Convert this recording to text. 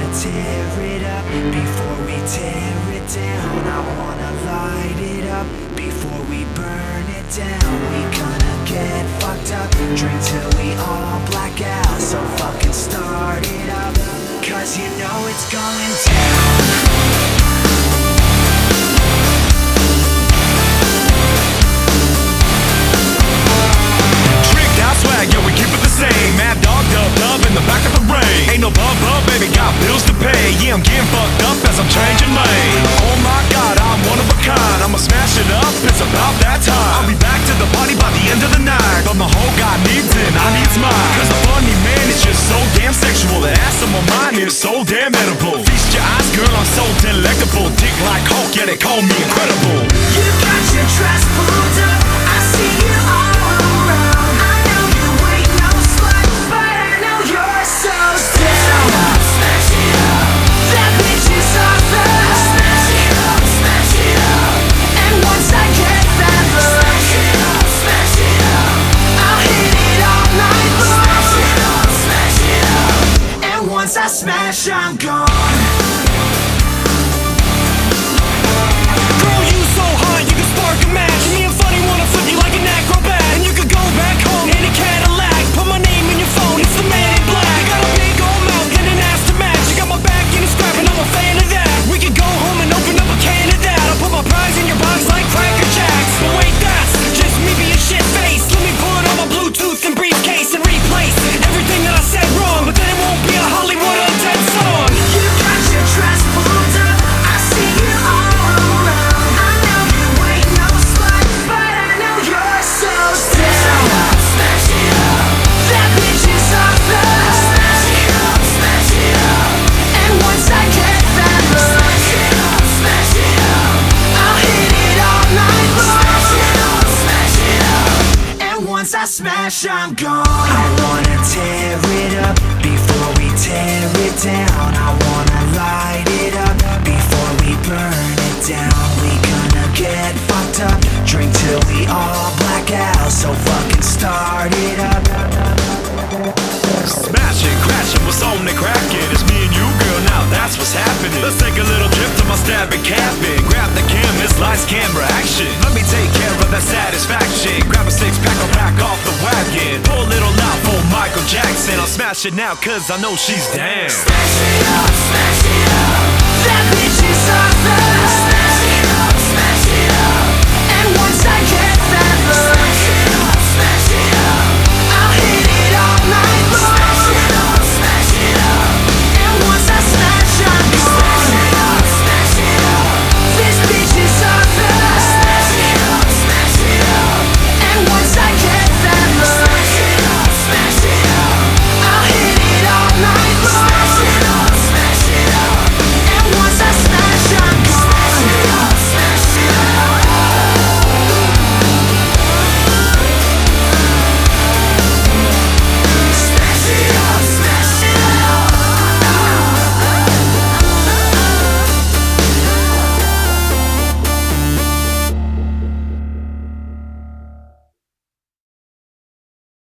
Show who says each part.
Speaker 1: tear it up before we tear it down. I wanna light it up before we burn it down. We gonna get fucked up, drink till we all black out. So fucking start it up, cause you know it's going down.
Speaker 2: Swag, yo, we keep it the same. Mad dog, dub in the back of the rain. Ain't no bub, baby, got bills to pay. Yeah, I'm getting fucked up as I'm changing lane. Oh my god, I'm one of a kind. I'ma smash it up, it's about that time. I'll be back to the party by the end of the night. But my whole god needs it, I needs mine. Cause the funny man is just so damn sexual. The ass on my mind is so damn edible. Feast your eyes, girl, I'm so delectable. Dick like Hulk, yeah, they call me incredible.
Speaker 1: You got your dress pulled up, I see you all around. Once I smash, I'm gone.
Speaker 3: Girl, you so hot, you can spark a match. Me and Funny wanna flip you like an acrobat. And you could go back home in a Cadillac. Put my name in your phone, it's the man in black. I got a big old mouth and an ass to match. You got my back in a scrap and I'm a fan of that. We could go home and open up a can of that. I'll put my prize in your box like Cracker Jacks. But wait, that's just me being shit-faced. Let me pull it on my Bluetooth and briefcase and replace everything that I said wrong. But then it won't be a Hollywood or a dead song.
Speaker 1: You got your dress pulled up, I see you all around. I know you ain't no slut, but I know you're so down. Smash it up, that bitch is off the smash it up, smash it up. And once I get that look, smash it up, I'll hit it all night long. Smash it up, smash it up. And once I smash, I'm gone. I wanna tear it up before we tear it down. I wanna light it up before we burn it down. We gonna get fucked up, drink till we all black out. So fucking start it up.
Speaker 2: Smash it, crash it, what's on the crackin'? It's me and you, girl, now that's what's happening. Let's take a little trip to my stabbing cabin. Grab the cam, this lights, camera, action. Let me take care of that satisfaction. Grab a six-pack, I'll back off the wagon. Pull a little out for Michael Jackson. I'll smash it now, cause I know she's down.
Speaker 1: Smash it up, smash it up. That bitch is off the smash it up, smash it up. And once I get